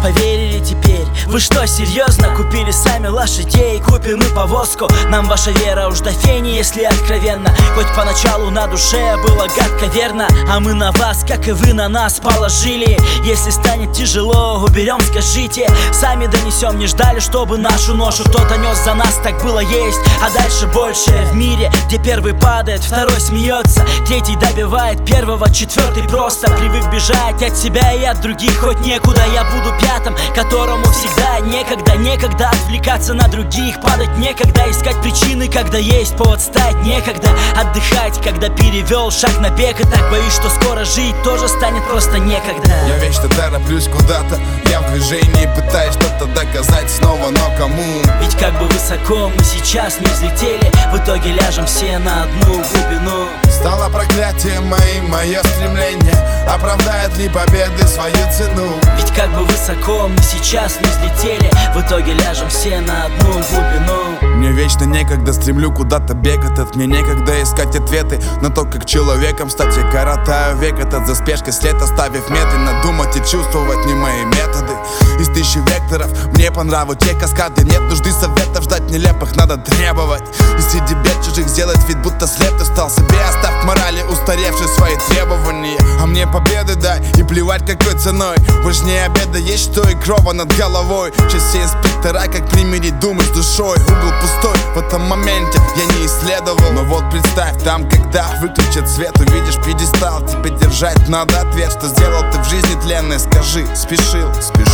поверили теперь. Вы что, серьезно? Купили сами лошадей, купим и повозку. Нам ваша вера уж до фени, если откровенно. Хоть поначалу на душе было гадко, верно, а мы на вас, как и вы на нас, положили. Если станет тяжело, уберем, скажите. Сами донесем, не ждали, чтобы нашу ношу кто-то нес за нас. Так было, есть, а дальше больше. В мире, где первый падает, второй смеется, третий добивает первого, четвертый просто привык бежать от себя и от других. Хоть некуда, я буду пятым, которому всегда некогда отвлекаться на других. Падать некогда, искать причины, когда есть повод встать. Некогда отдыхать, когда перевел шаг на бег. И так боюсь, что скоро жить тоже станет просто некогда. Я вечно тороплюсь куда-то, я в движении, пытаюсь что-то доказать снова, но кому? Ведь как бы высоко мы сейчас не взлетели, в итоге ляжем все на одну глубину. Стало проклятием моим мое стремление, оправдает ли победы свою цену? Ведь как бы высоко мы сейчас не взлетели, в итоге ляжем все на одну глубину. Мне вечно некогда, стремлю куда-то бегать от. Мне некогда искать ответы на то, как человеком стать. Я коротаю век этот за спешкой, след оставив медленно. Думать и чувствовать не мои методы. Из тысячи векторов мне по нраву те каскады. Нет нужды советов, ждать нелепых надо требовать. И среди бед чужих сделать вид, будто слеп ты стал себе. Оставь к морали устаревшие свои требования. А мне победы дай и плевать какой ценой. Важнее обеда есть что и крова над головой. Сейчас все инспектора, как примирить думы с душой. Угол пустой, в этом моменте я не исследовал. Но вот представь, там когда выключат свет, увидишь пьедестал, тебе держать надо ответ. Что сделал ты в жизни тленной, скажи. Спешил,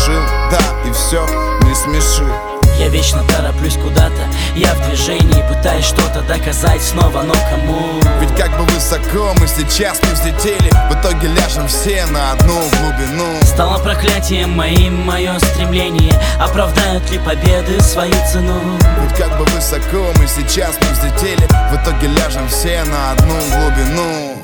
да, и все, не смеши. Я вечно тороплюсь куда-то, я в движении, пытаюсь что-то доказать снова, но кому? Ведь как бы высоко мы сейчас не взлетели, в итоге ляжем все на одну глубину. Стало проклятием моим мое стремление, оправдают ли победы свою цену? Ведь как бы высоко мы сейчас не взлетели, в итоге ляжем все на одну глубину.